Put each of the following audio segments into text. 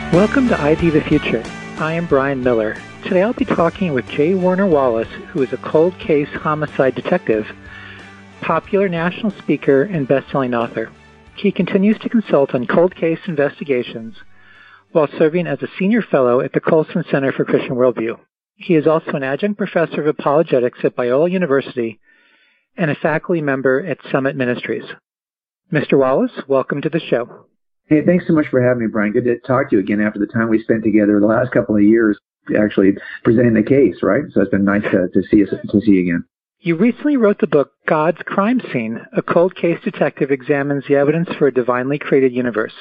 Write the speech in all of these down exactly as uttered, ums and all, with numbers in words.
Welcome to I D the Future. I am Brian Miller. Today I'll be talking with J. Warner Wallace, who is a cold case homicide detective, popular national speaker, and best-selling author. He continues to consult on cold case investigations while serving as a senior fellow at the Colson Center for Christian Worldview. He is also an adjunct professor of apologetics at Biola University and a faculty member at Summit Ministries. Mister Wallace, welcome to the show. Hey, thanks so much for having me, Brian. Good to talk to you again after the time we spent together the last couple of years actually presenting the case, right? So it's been nice to, to see you, to see you again. You recently wrote the book, God's Crime Scene, A Cold Case Detective Examines the Evidence for a Divinely Created Universe.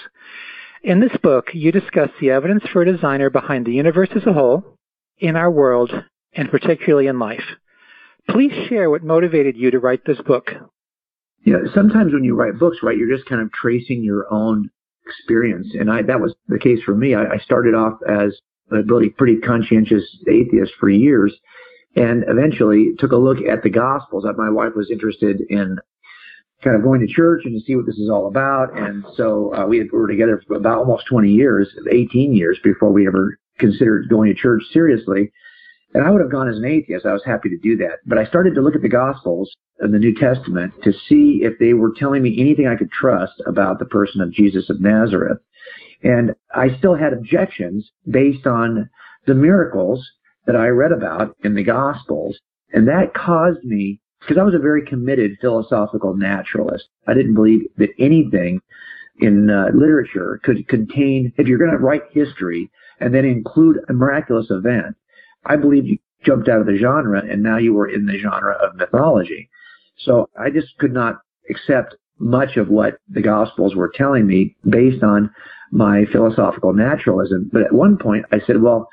In this book, you discuss the evidence for a designer behind the universe as a whole, in our world, and particularly in life. Please share what motivated you to write this book. Yeah, sometimes when you write books, right, you're just kind of tracing your own experience. And I, that was the case for me. I, I started off as a really pretty conscientious atheist for years and eventually took a look at the Gospels. My wife was interested in kind of going to church and to see what this is all about. And so uh, we, had, we were together for about almost twenty years, eighteen years before we ever considered going to church seriously. And I would have gone as an atheist. I was happy to do that. But I started to look at the Gospels and the New Testament to see if they were telling me anything I could trust about the person of Jesus of Nazareth. And I still had objections based on the miracles that I read about in the Gospels. And that caused me, because I was a very committed philosophical naturalist. I didn't believe that anything in uh, literature could contain, if you're going to write history and then include a miraculous event, I believe you jumped out of the genre and now you were in the genre of mythology. So I just could not accept much of what the Gospels were telling me based on my philosophical naturalism. But at one point I said, well,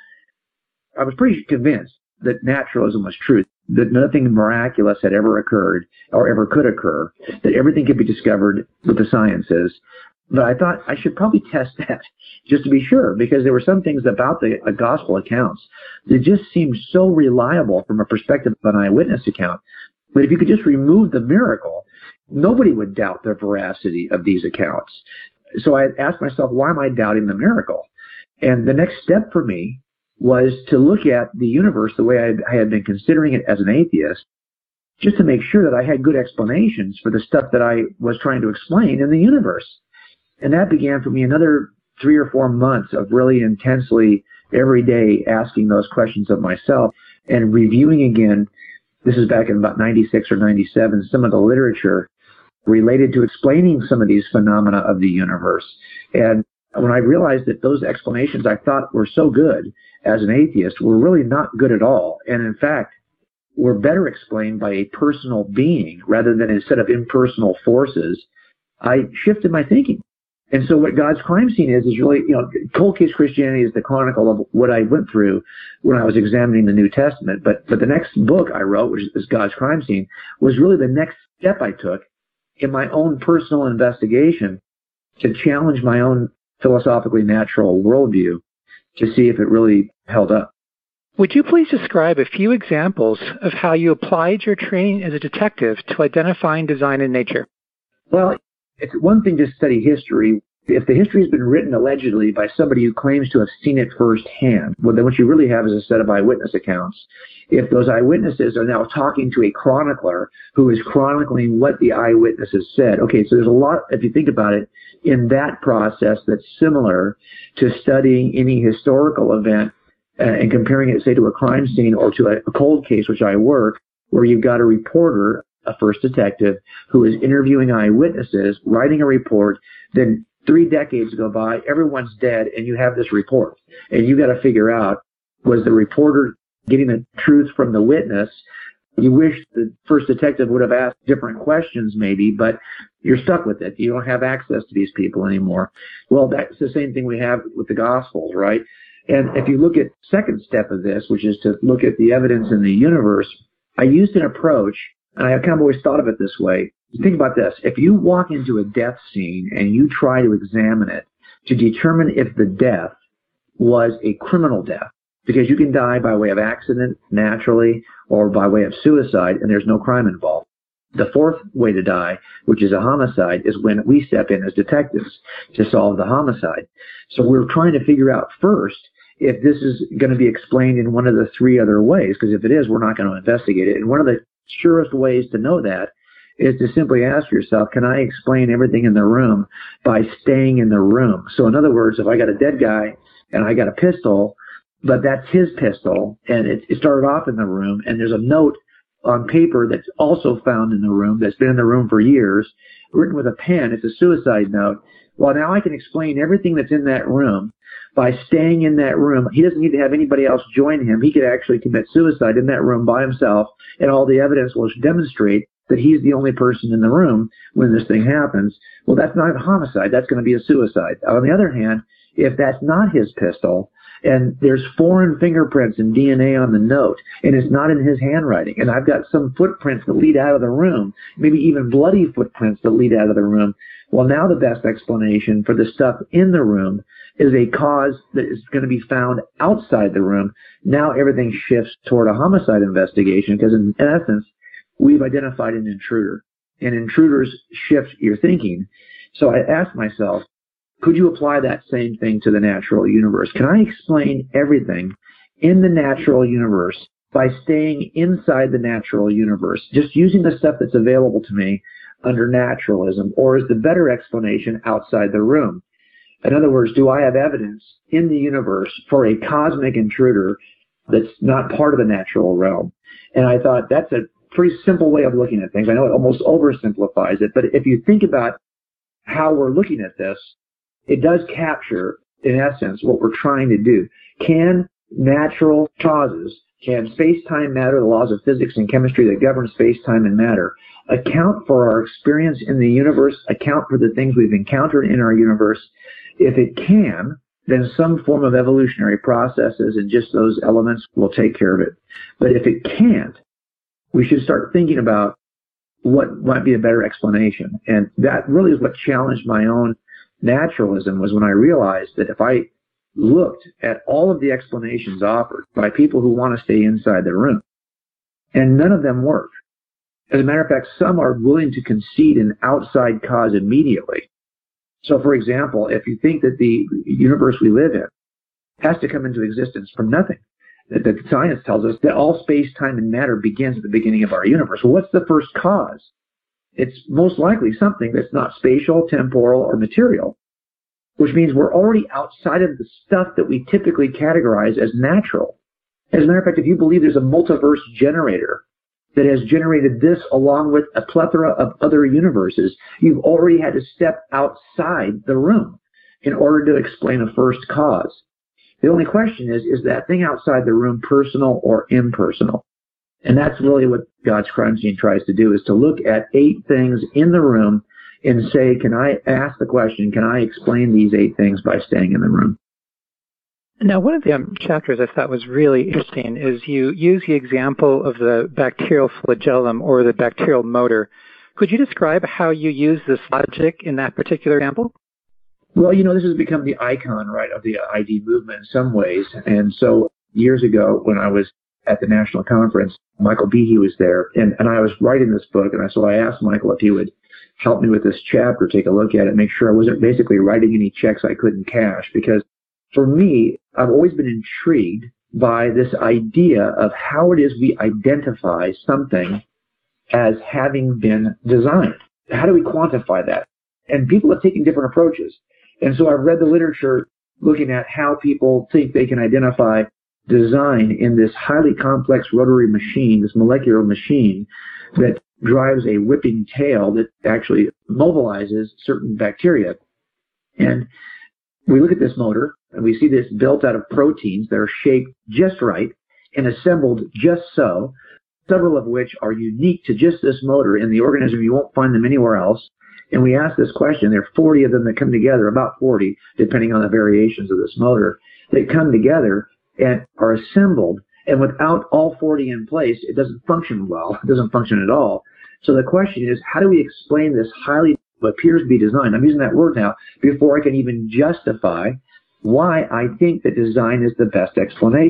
I was pretty convinced that naturalism was true, that nothing miraculous had ever occurred or ever could occur, that everything could be discovered with the sciences. But I thought I should probably test that just to be sure, because there were some things about the uh, gospel accounts that just seemed so reliable from a perspective of an eyewitness account. But if you could just remove the miracle, nobody would doubt the veracity of these accounts. So I asked myself, why am I doubting the miracle? And the next step for me was to look at the universe the way I, I had been considering it as an atheist, just to make sure that I had good explanations for the stuff that I was trying to explain in the universe. And that began for me another three or four months of really intensely every day asking those questions of myself and reviewing again. This is back in about ninety-six or ninety-seven, some of the literature related to explaining some of these phenomena of the universe. And when I realized that those explanations I thought were so good as an atheist were really not good at all. And in fact, were better explained by a personal being rather than a set of impersonal forces, I shifted my thinking. And so what God's Crime Scene is, is really, you know, Cold Case Christianity is the chronicle of what I went through when I was examining the New Testament. But, but the next book I wrote, which is God's Crime Scene, was really the next step I took in my own personal investigation to challenge my own philosophically natural worldview to see if it really held up. Would you please describe a few examples of how you applied your training as a detective to identifying design in nature? Well, it's one thing to study history. If the history has been written allegedly by somebody who claims to have seen it firsthand, well, then what you really have is a set of eyewitness accounts. If those eyewitnesses are now talking to a chronicler who is chronicling what the eyewitnesses said, okay, so there's a lot, if you think about it, in that process that's similar to studying any historical event uh, and comparing it, say, to a crime scene or to a, a cold case, which I work, where you've got a reporter, a first detective, who is interviewing eyewitnesses, writing a report, then three decades go by, everyone's dead, and you have this report. And you got to figure out, was the reporter getting the truth from the witness? You wish the first detective would have asked different questions maybe, but you're stuck with it. You don't have access to these people anymore. Well, that's the same thing we have with the Gospels, right? And if you look at second step of this, which is to look at the evidence in the universe, I used an approach, and I kind of always thought of it this way. Think about this. If you walk into a death scene and you try to examine it to determine if the death was a criminal death, because you can die by way of accident, naturally, or by way of suicide, and there's no crime involved. The fourth way to die, which is a homicide, is when we step in as detectives to solve the homicide. So we're trying to figure out first if this is going to be explained in one of the three other ways, because if it is, we're not going to investigate it. And one of the surest ways to know that is to simply ask yourself, can I explain everything in the room by staying in the room? So in other words, if I got a dead guy and I got a pistol, but that's his pistol, and it, it started off in the room, and there's a note on paper that's also found in the room, that's been in the room for years, written with a pen. It's a suicide note. Well, now I can explain everything that's in that room by staying in that room. He doesn't need to have anybody else join him. He could actually commit suicide in that room by himself, and all the evidence will demonstrate that he's the only person in the room when this thing happens. Well, that's not a homicide. That's going to be a suicide. On the other hand, if that's not his pistol, and there's foreign fingerprints and D N A on the note, and it's not in his handwriting, and I've got some footprints that lead out of the room, maybe even bloody footprints that lead out of the room, well, now the best explanation for the stuff in the room is a cause that is going to be found outside the room. Now everything shifts toward a homicide investigation, because in essence, we've identified an intruder, and intruders shift your thinking. So I asked myself, could you apply that same thing to the natural universe? Can I explain everything in the natural universe by staying inside the natural universe, just using the stuff that's available to me under naturalism, or is the better explanation outside the room? In other words, do I have evidence in the universe for a cosmic intruder that's not part of the natural realm? And I thought that's a pretty simple way of looking at things. I know it almost oversimplifies it, but if you think about how we're looking at this, it does capture, in essence, what we're trying to do. Can natural causes, can space-time matter, the laws of physics and chemistry that govern space-time and matter, account for our experience in the universe, account for the things we've encountered in our universe? If it can, then some form of evolutionary processes and just those elements will take care of it. But if it can't, we should start thinking about what might be a better explanation. And that really is what challenged my own naturalism, was when I realized that if I looked at all of the explanations offered by people who want to stay inside the room, and none of them work. As a matter of fact, some are willing to concede an outside cause immediately. So, for example, if you think that the universe we live in has to come into existence from nothing, that, that science tells us that all space, time, and matter begins at the beginning of our universe. Well, what's the first cause? It's most likely something that's not spatial, temporal, or material, which means we're already outside of the stuff that we typically categorize as natural. As a matter of fact, if you believe there's a multiverse generator that has generated this along with a plethora of other universes, you've already had to step outside the room in order to explain a first cause. The only question is, is that thing outside the room personal or impersonal? And that's really what God's crime scene tries to do, is to look at eight things in the room and say, can I ask the question, can I explain these eight things by staying in the room? Now, one of the um, chapters I thought was really interesting is you use the example of the bacterial flagellum or the bacterial motor. Could you describe how you use this logic in that particular example? Well, you know, this has become the icon, right, of the I D movement in some ways. And so years ago when I was at the national conference, Michael Behe was there, and, and I was writing this book, and I, so I asked Michael if he would help me with this chapter, take a look at it, make sure I wasn't basically writing any checks I couldn't cash, because for me, I've always been intrigued by this idea of how it is we identify something as having been designed. How do we quantify that? And people have taken different approaches. And so I've read the literature looking at how people think they can identify design in this highly complex rotary machine, this molecular machine that drives a whipping tail that actually mobilizes certain bacteria. And we look at this motor, and we see this built out of proteins that are shaped just right and assembled just so, several of which are unique to just this motor in the organism. You won't find them anywhere else. And we ask this question. There are forty of them that come together, about forty, depending on the variations of this motor, that come together and are assembled. And without all forty in place, it doesn't function well. It doesn't function at all. So the question is, how do we explain this highly, what appears to be designed? I'm using that word now before I can even justify why I think that design is the best explanation.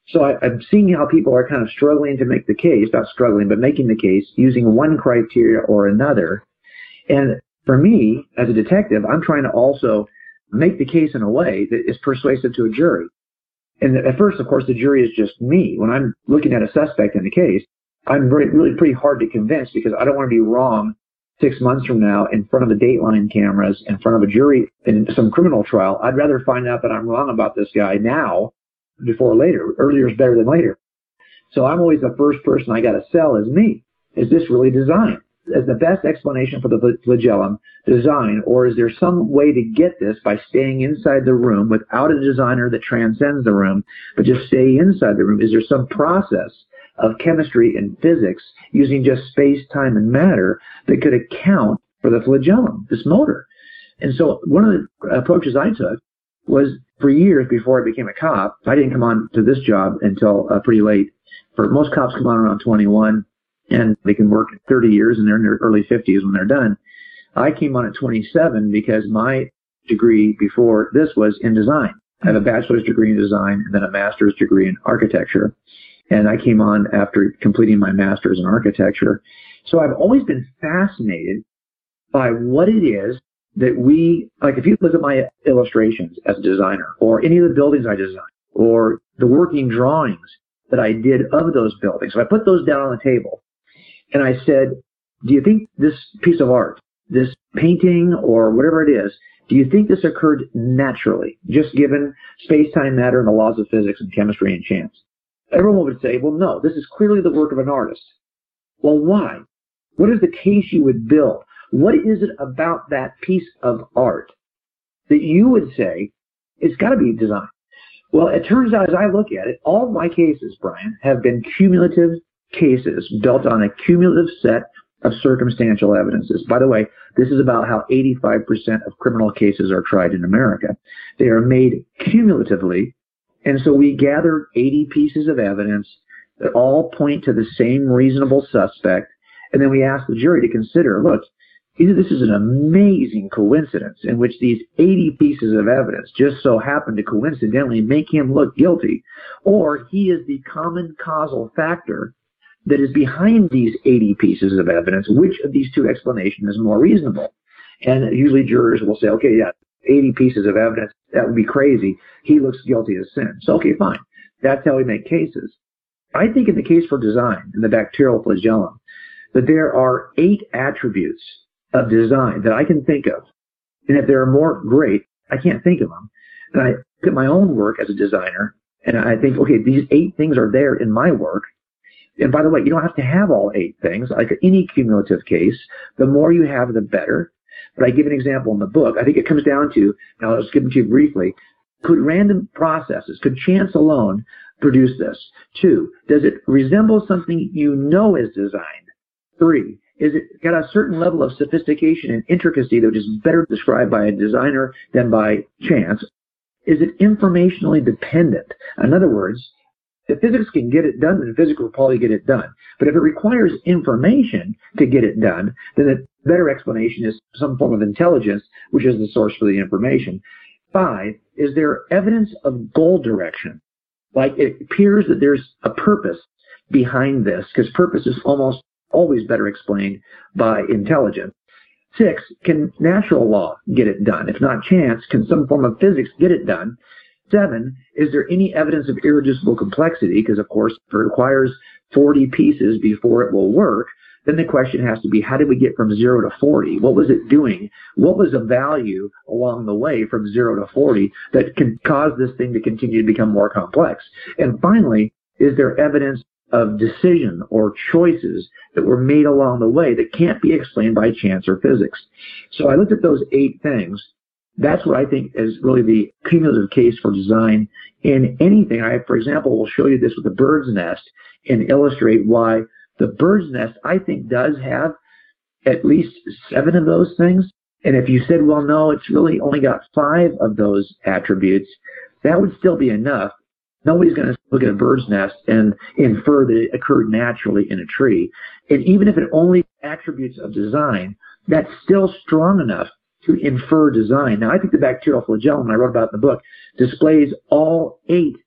So I, I'm seeing how people are kind of struggling to make the case, not struggling, but making the case using one criteria or another. And for me, as a detective, I'm trying to also make the case in a way that is persuasive to a jury. And at first, of course, the jury is just me. When I'm looking at a suspect in the case, I'm really, really pretty hard to convince because I don't want to be wrong six months from now in front of the Dateline cameras, in front of a jury in some criminal trial. I'd rather find out that I'm wrong about this guy now before later. Earlier is better than later. So I'm always the first person I got to sell is me. Is this really design? Is the best explanation for the flagellum design, or is there some way to get this by staying inside the room without a designer that transcends the room, but just stay inside the room? Is there some process of chemistry and physics using just space, time, and matter that could account for the flagellum, this motor? And so one of the approaches I took was for years before I became a cop. I didn't come on to this job until uh, pretty late. For most cops come on around twenty-one, and they can work thirty years, and they're in their early fifties when they're done. I came on at twenty-seven because my degree before this was in design. I have a bachelor's degree in design and then a master's degree in architecture. And I came on after completing my master's in architecture. So I've always been fascinated by what it is that we, like if you look at my illustrations as a designer, or any of the buildings I designed, or the working drawings that I did of those buildings. So I put those down on the table and I said, do you think this piece of art, this painting or whatever it is, do you think this occurred naturally, just given space-time, matter, and the laws of physics and chemistry and chance? Everyone would say, well, no, this is clearly the work of an artist. Well, why? What is the case you would build? What is it about that piece of art that you would say it's got to be design? Well, it turns out as I look at it, all of my cases, Brian, have been cumulative cases built on a cumulative set of circumstantial evidences. By the way, this is about how eighty-five percent of criminal cases are tried in America. They are made cumulatively, and so we gather eighty pieces of evidence that all point to the same reasonable suspect, and then we ask the jury to consider, look, either this is an amazing coincidence in which these eighty pieces of evidence just so happen to coincidentally make him look guilty, or he is the common causal factor that is behind these eighty pieces of evidence. Which of these two explanations is more reasonable? And usually jurors will say, okay, yeah, eighty pieces of evidence, that would be crazy. He looks guilty as sin. So, okay, fine. That's how we make cases. I think in the case for design, in the bacterial flagellum, that there are eight attributes of design that I can think of. And if there are more, great. I can't think of them. And I look at my own work as a designer, and I think, okay, these eight things are there in my work. And by the way, you don't have to have all eight things. Like any cumulative case, the more you have, the better. But I give an example in the book. I think it comes down to, now I'll just give it to you briefly, could random processes, could chance alone produce this? Two, does it resemble something you know is designed? Three, is it got a certain level of sophistication and intricacy that is better described by a designer than by chance? Is it informationally dependent? In other words, if physics can get it done, then physics will probably get it done. But if it requires information to get it done, then the better explanation is some form of intelligence, which is the source for the information. Five, is there evidence of goal direction? Like it appears that there's a purpose behind this, because purpose is almost always better explained by intelligence. Six, can natural law get it done? If not chance, can some form of physics get it done? Seven, is there any evidence of irreducible complexity? Because, of course, if it requires forty pieces before it will work, then the question has to be, how did we get from zero to forty? What was it doing? What was the value along the way from zero to forty that can cause this thing to continue to become more complex? And finally, is there evidence of decision or choices that were made along the way that can't be explained by chance or physics? So I looked at those eight things. That's what I think is really the cumulative case for design in anything. I, for example, will show you this with the bird's nest and illustrate why the bird's nest, I think, does have at least seven of those things. And if you said, well, no, it's really only got five of those attributes, that would still be enough. Nobody's going to look at a bird's nest and infer that it occurred naturally in a tree. And even if it only attributes of design, that's still strong enough to infer design. Now, I think the bacterial flagellum, I wrote about in the book, displays all eight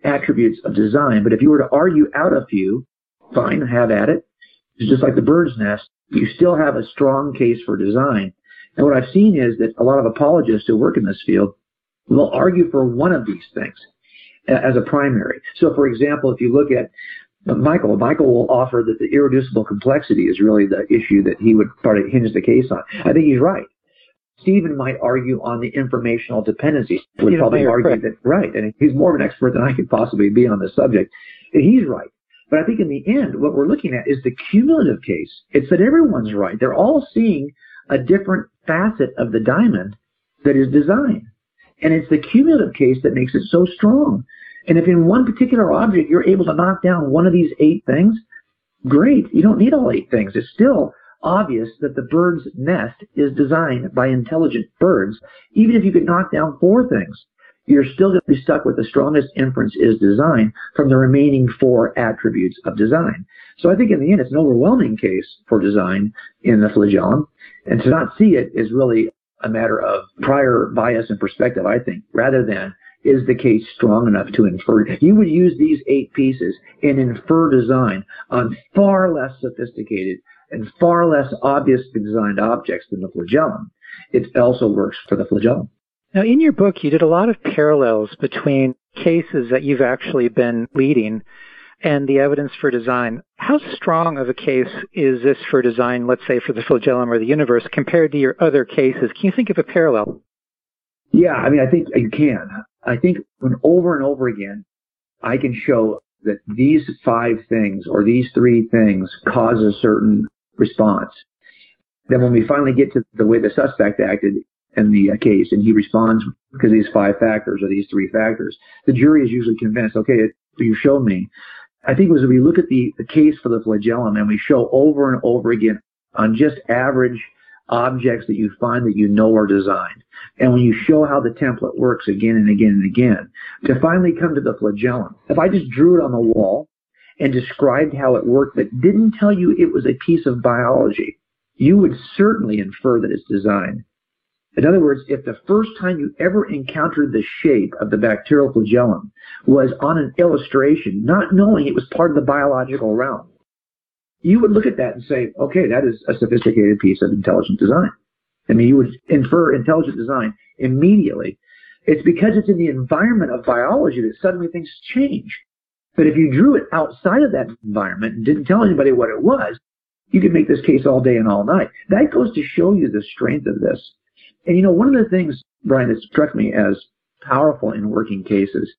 attributes of design, but if you were to argue out a few, fine, have at it. It's just like the bird's nest. You still have a strong case for design. And what I've seen is that a lot of apologists who work in this field will argue for one of these things as a primary. So, for example, if you look at Michael, Michael will offer that the irreducible complexity is really the issue that he would probably hinge the case on. I think he's right. Stephen might argue on the informational dependency. Would Stephen probably Mayer, argue correct. that, right, and he's more of an expert than I could possibly be on this subject. And he's right. But I think in the end, what we're looking at is the cumulative case. It's that everyone's right. They're all seeing a different facet of the diamond that is design. And it's the cumulative case that makes it so strong. And if in one particular object you're able to knock down one of these eight things, great. You don't need all eight things. It's still obvious that the bird's nest is designed by intelligent birds. Even if you could knock down four things, you're still going to be stuck with the strongest inference is design from the remaining four attributes of design. So I think in the end, it's an overwhelming case for design in the flagellum. And to not see it is really a matter of prior bias and perspective, I think, rather than is the case strong enough to infer. You would use these eight pieces and infer design on far less sophisticated and far less obviously designed objects than the flagellum. It also works for the flagellum. Now, in your book, you did a lot of parallels between cases that you've actually been leading and the evidence for design. How strong of a case is this for design, let's say, for the flagellum or the universe, compared to your other cases? Can you think of a parallel? Yeah, I mean, I think you can. I think when over and over again, I can show that these five things or these three things cause a certain response. Then when we finally get to the way the suspect acted in the uh, case, and he responds because of these five factors or these three factors, the jury is usually convinced, okay, you showed me. I think it was we look at the, the case for the flagellum and we show over and over again on just average objects that you find that you know are designed. And when you show how the template works again and again and again, to finally come to the flagellum. If I just drew it on the wall and described how it worked but didn't tell you it was a piece of biology, you would certainly infer that it's designed. In other words, if the first time you ever encountered the shape of the bacterial flagellum was on an illustration, not knowing it was part of the biological realm, you would look at that and say, okay, that is a sophisticated piece of intelligent design. I mean, you would infer intelligent design immediately. It's because it's in the environment of biology that suddenly things change. But if you drew it outside of that environment and didn't tell anybody what it was, you could make this case all day and all night. That goes to show you the strength of this. And you know, one of the things, Brian, that struck me as powerful in working cases,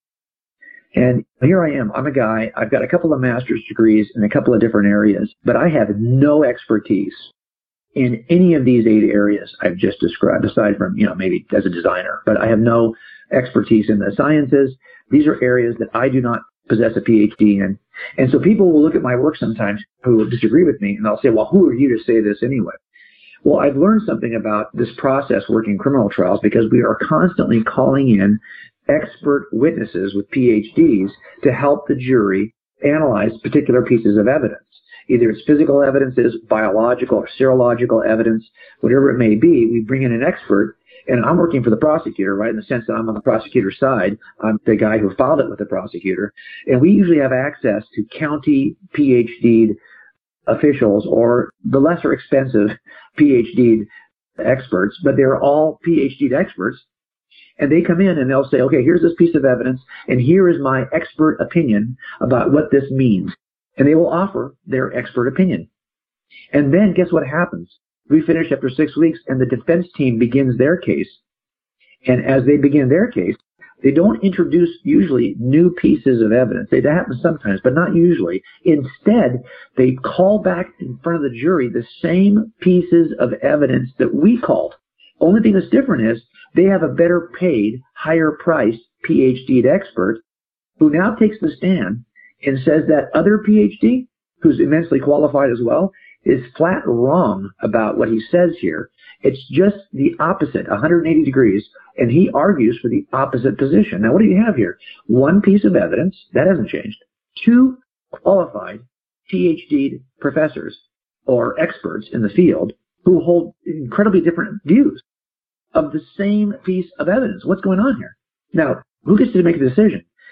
and here I am, I'm a guy, I've got a couple of master's degrees in a couple of different areas, but I have no expertise in any of these eight areas I've just described, aside from, you know, maybe as a designer, but I have no expertise in the sciences. These are areas that I do not possess a P H D in. And so people will look at my work sometimes who will disagree with me, and I'll say, well, who are you to say this anyway? Well, I've learned something about this process working criminal trials because we are constantly calling in expert witnesses with P H Ds to help the jury analyze particular pieces of evidence. Either it's physical evidences, biological or serological evidence, whatever it may be, we bring in an expert, and I'm working for the prosecutor, right, in the sense that I'm on the prosecutor's side. I'm the guy who filed it with the prosecutor, and we usually have access to county P H D'd officials or the lesser expensive P H D'd experts, but they're all P H D'd experts. And they come in and they'll say, okay, here's this piece of evidence, and here is my expert opinion about what this means. And they will offer their expert opinion. And then guess what happens? We finish after six weeks, and the defense team begins their case. And as they begin their case, they don't introduce usually new pieces of evidence. It happens sometimes, but not usually. Instead, they call back in front of the jury the same pieces of evidence that we called. Only thing that's different is they have a better paid, higher priced P H D expert who now takes the stand and says that other P H D, who's immensely qualified as well, is flat wrong about what he says here. It's just the opposite, one hundred eighty degrees, and he argues for the opposite position. Now, what do you have here? One piece of evidence, that hasn't changed. Two qualified P H D professors or experts in the field who hold incredibly different views of the same piece of evidence. What's going on here? Now, who gets to make the decision?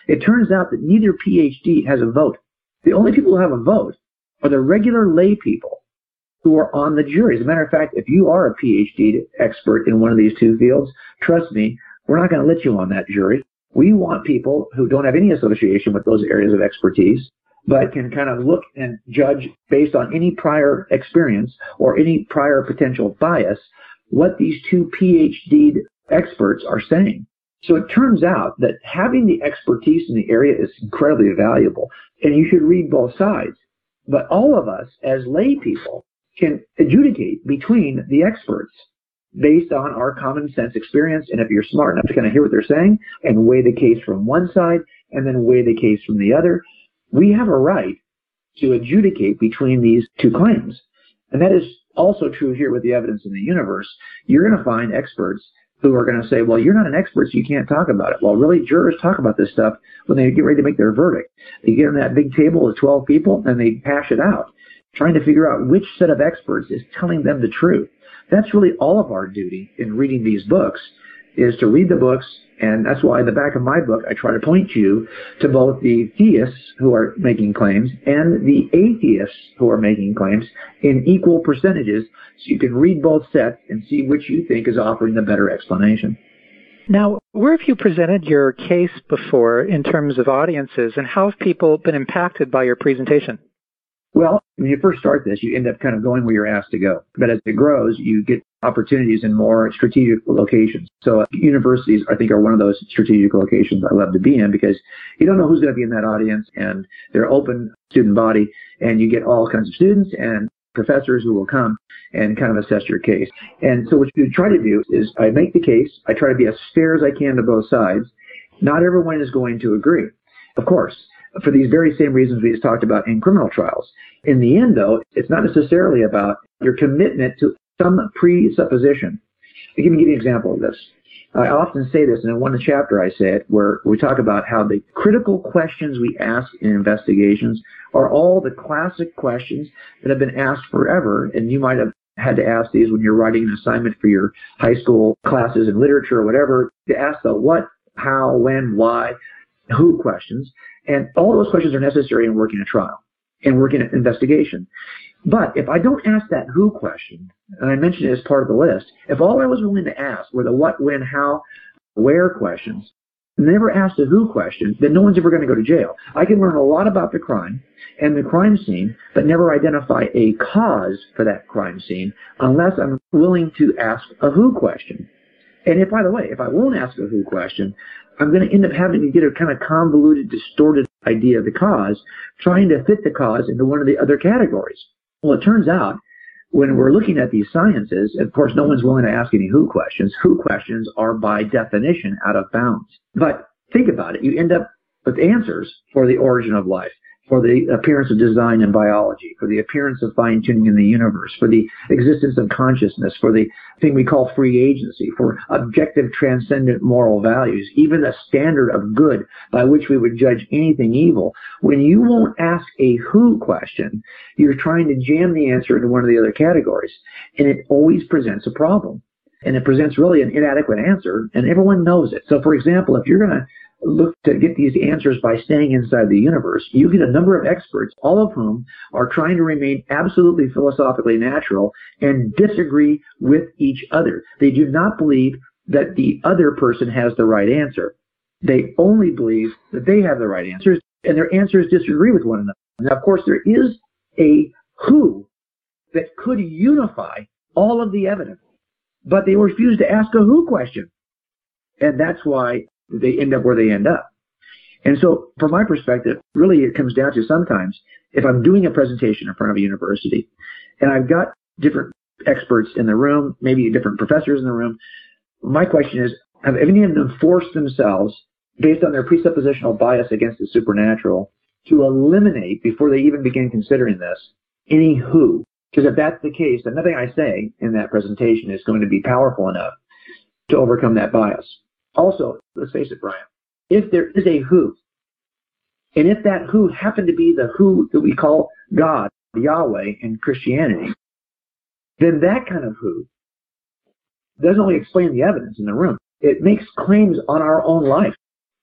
It turns out that neither PhD has a vote. The only people who have a vote are the regular lay people who are on the jury. As a matter of fact, if you are a PhD expert in one of these two fields, trust me, we're not going to let you on that jury. We want people who don't have any association with those areas of expertise, but can kind of look and judge based on any prior experience or any prior potential bias what these two PhD experts are saying. So it turns out that having the expertise in the area is incredibly valuable, and you should read both sides. But all of us as lay people can adjudicate between the experts based on our common sense experience, and if you're smart enough to kind of hear what they're saying and weigh the case from one side and then weigh the case from the other, we have a right to adjudicate between these two claims. And that is also true here with the evidence in the universe. You're going to find experts who are going to say, well, you're not an expert, so you can't talk about it. Well, really, jurors talk about this stuff when they get ready to make their verdict. They get on that big table of twelve people and they hash it out, trying to figure out which set of experts is telling them the truth. That's really all of our duty in reading these books, is to read the books, and that's why in the back of my book I try to point you to both the theists who are making claims and the atheists who are making claims in equal percentages, so you can read both sets and see which you think is offering the better explanation. Now, where have you presented your case before in terms of audiences, and how have people been impacted by your presentation? Well, when you first start this, you end up kind of going where you're asked to go. But as it grows, you get opportunities in more strategic locations. So uh, universities, I think, are one of those strategic locations I love to be in, because you don't know who's going to be in that audience, and they're open student body, and you get all kinds of students and professors who will come and kind of assess your case. And so what you try to do is I make the case. I try to be as fair as I can to both sides. Not everyone is going to agree, of course, for these very same reasons we just talked about in criminal trials. In the end, though, it's not necessarily about your commitment to some presupposition. Let me give you an example of this. I often say this, and in one chapter I say it, where we talk about how the critical questions we ask in investigations are all the classic questions that have been asked forever, and you might have had to ask these when you're writing an assignment for your high school classes in literature or whatever, to ask the what, how, when, why, who questions. And all those questions are necessary in working a trial and working an investigation. But if I don't ask that who question, and I mentioned it as part of the list, if all I was willing to ask were the what, when, how, where questions, never asked a who question, then no one's ever going to go to jail. I can learn a lot about the crime and the crime scene, but never identify a cause for that crime scene unless I'm willing to ask a who question. And if, by the way, if I won't ask a who question, I'm going to end up having to get a kind of convoluted, distorted idea of the cause, trying to fit the cause into one of the other categories. Well, it turns out when we're looking at these sciences, of course, no one's willing to ask any who questions. Who questions are by definition out of bounds. But think about it. You end up with answers for the origin of life, for the appearance of design in biology, for the appearance of fine-tuning in the universe, for the existence of consciousness, for the thing we call free agency, for objective transcendent moral values, even the standard of good by which we would judge anything evil. When you won't ask a who question, you're trying to jam the answer into one of the other categories, and it always presents a problem. And it presents really an inadequate answer, and everyone knows it. So, for example, if you're going to look to get these answers by staying inside the universe, you get a number of experts, all of whom are trying to remain absolutely philosophically natural and disagree with each other. They do not believe that the other person has the right answer. They only believe that they have the right answers, and their answers disagree with one another. Now, of course, there is a who that could unify all of the evidence, but they refuse to ask a who question. And that's why they end up where they end up. And so from my perspective, really it comes down to sometimes if I'm doing a presentation in front of a university and I've got different experts in the room, maybe different professors in the room, my question is, have any of them forced themselves, based on their presuppositional bias against the supernatural, to eliminate, before they even begin considering this, any who? Because if that's the case, then nothing I say in that presentation is going to be powerful enough to overcome that bias. Also, let's face it, Brian, if there is a who, and if that who happened to be the who that we call God, Yahweh, in Christianity, then that kind of who doesn't only explain the evidence in the room, it makes claims on our own life.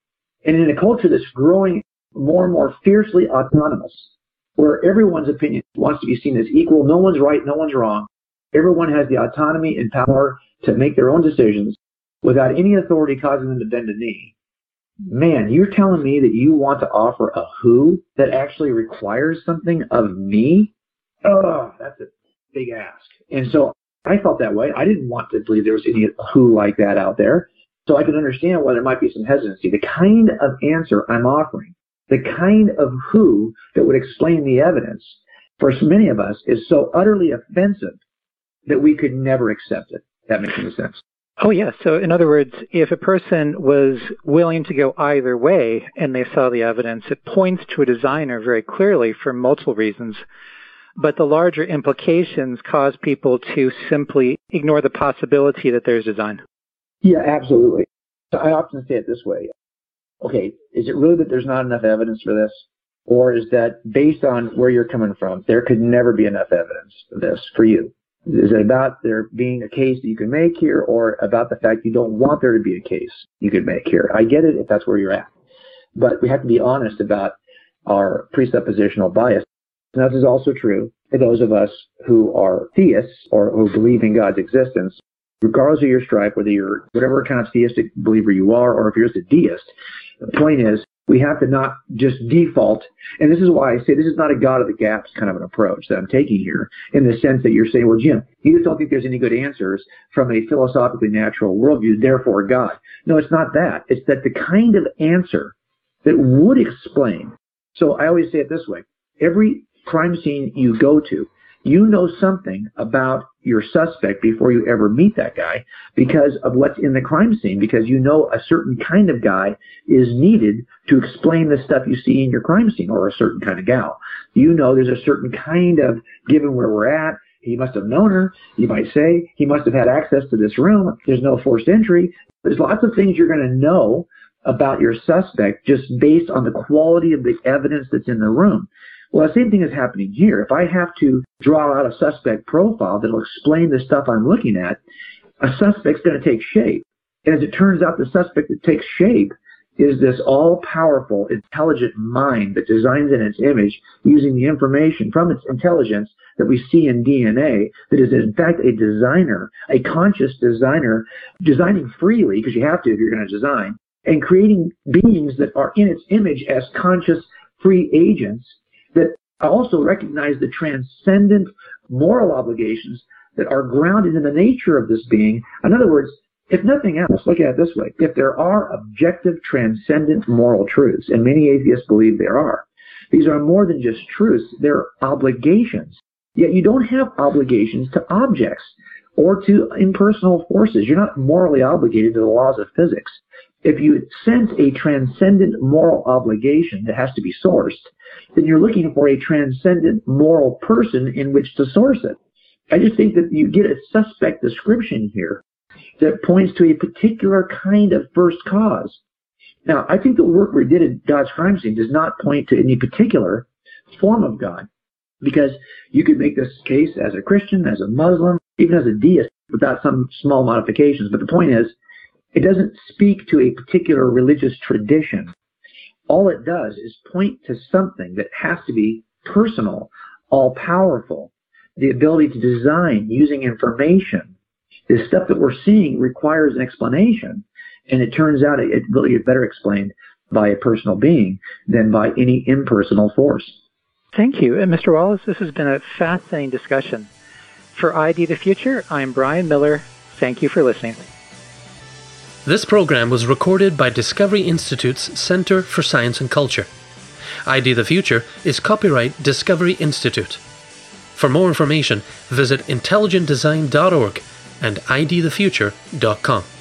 And in a culture that's growing more and more fiercely autonomous, where everyone's opinion wants to be seen as equal, no one's right, no one's wrong, everyone has the autonomy and power to make their own decisions without any authority causing them to bend a knee. Man, you're telling me that you want to offer a who that actually requires something of me? Oh, that's a big ask. And so I felt that way. I didn't want to believe there was any who like that out there. So I can understand why there might be some hesitancy. The kind of answer I'm offering, the kind of who that would explain the evidence, for many of us is so utterly offensive that we could never accept it. That makes any sense. Oh, yeah. So in other words, if a person was willing to go either way and they saw the evidence, it points to a designer very clearly for multiple reasons. But the larger implications cause people to simply ignore the possibility that there's design. Yeah, absolutely. So I often say it this way. Okay, is it really that there's not enough evidence for this? Or is that based on where you're coming from, there could never be enough evidence for this for you? Is it about there being a case that you can make here, or about the fact you don't want there to be a case you could make here? I get it if that's where you're at. But we have to be honest about our presuppositional bias. And this is also true for those of us who are theists or who believe in God's existence. Regardless of your stripe, whether you're whatever kind of theistic believer you are, or if you're just a deist, the point is we have to not just default. And this is why I say this is not a God of the gaps kind of an approach that I'm taking here, in the sense that you're saying, well, Jim, you just don't think there's any good answers from a philosophically natural worldview, therefore God. No, it's not that. It's that the kind of answer that would explain. So I always say it this way. Every crime scene you go to, you know something about your suspect before you ever meet that guy because of what's in the crime scene, because you know a certain kind of guy is needed to explain the stuff you see in your crime scene, or a certain kind of gal. You know there's a certain kind of, given where we're at, he must have known her. You might say he must have had access to this room. There's no forced entry. There's lots of things you're going to know about your suspect just based on the quality of the evidence that's in the room. Well, the same thing is happening here. If I have to draw out a suspect profile that'll explain the stuff I'm looking at, a suspect's going to take shape. And as it turns out, the suspect that takes shape is this all-powerful, intelligent mind that designs in its image using the information from its intelligence that we see in D N A, that is in fact a designer, a conscious designer, designing freely, because you have to if you're going to design, and creating beings that are in its image as conscious, free agents that also recognize the transcendent moral obligations that are grounded in the nature of this being. In other words, if nothing else, look at it this way. If there are objective, transcendent moral truths, and many atheists believe there are, these are more than just truths, they're obligations. Yet you don't have obligations to objects or to impersonal forces. You're not morally obligated to the laws of physics. If you sense a transcendent moral obligation that has to be sourced, then you're looking for a transcendent moral person in which to source it. I just think that you get a suspect description here that points to a particular kind of first cause. Now, I think the work we did in God's crime scene does not point to any particular form of God, because you could make this case as a Christian, as a Muslim, even as a deist, without some small modifications. But the point is, it doesn't speak to a particular religious tradition. All it does is point to something that has to be personal, all-powerful, the ability to design using information. The stuff that we're seeing requires an explanation, and it turns out it really is better explained by a personal being than by any impersonal force. Thank you. And Mister Wallace, this has been a fascinating discussion. For I D the Future, I'm Brian Miller. Thank you for listening. This program was recorded by Discovery Institute's Center for Science and Culture. I D the Future is copyright Discovery Institute. For more information, visit intelligent design dot org and I D the future dot com.